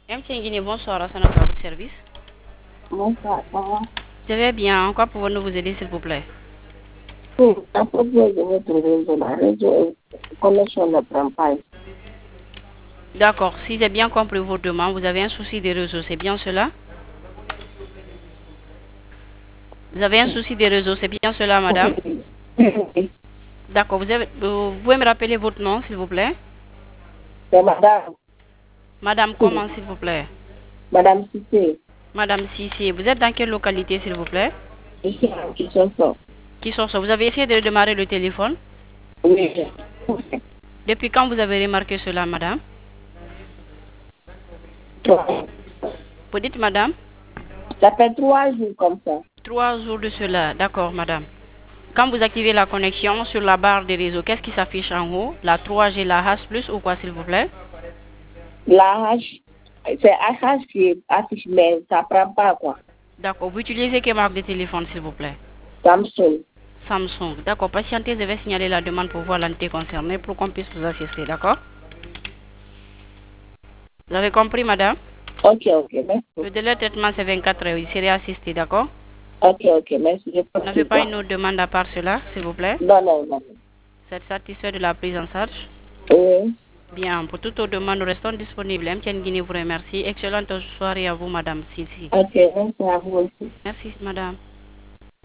MTN Guinée, bonsoir, à votre service. Bonsoir, ça va? Je vais bien. En quoi pouvons-nous vous aider, s'il vous plaît? Oui, à propos de votre réseau, la réseau connexion ne prend pas. D'accord. Si j'ai bien compris votre demande, vous avez un souci des réseaux, c'est bien cela? Vous avez un souci des réseaux, c'est bien cela, madame? Oui, D'accord. Vous pouvez me rappeler votre nom, s'il vous plaît? c'est madame. Madame, Oui, comment, s'il vous plaît? madame Cissé, Madame Sissi, vous êtes dans quelle localité, s'il vous plaît? je suis en Kinshasa. Qui sont ça? Vous avez essayé de démarrer le téléphone? Oui, Depuis quand vous avez remarqué cela, madame? Vous dites, madame? ça fait 3 jours comme ça. 3 jours de cela. D'accord, madame. Quand vous activez la connexion sur la barre des réseaux, qu'est-ce qui s'affiche en haut? La 3G, la H+, ou quoi, s'il vous plaît? La H, c'est H qui affiche, mais ça prend pas quoi. D'accord. Vous utilisez quelle marque de téléphone, s'il vous plaît? Samsung. Samsung. D'accord. Patientez, je vais signaler la demande pour voir l'entité concernée pour qu'on puisse vous assister. D'accord? Vous avez compris, madame? Ok, merci. Le délai de traitement, c'est 24 heures. Il serait assisté, d'accord? Ok, merci. Je Vous n'avez pense pas quoi? une autre demande à part cela, s'il vous plaît? Non. Vous êtes satisfait de la prise en charge? Oui. Bien. Pour toute autre demande, nous restons disponibles. MTN Guinée vous remercie. Excellente soirée à vous, madame Sissi. Ok, merci à vous aussi. Merci, madame.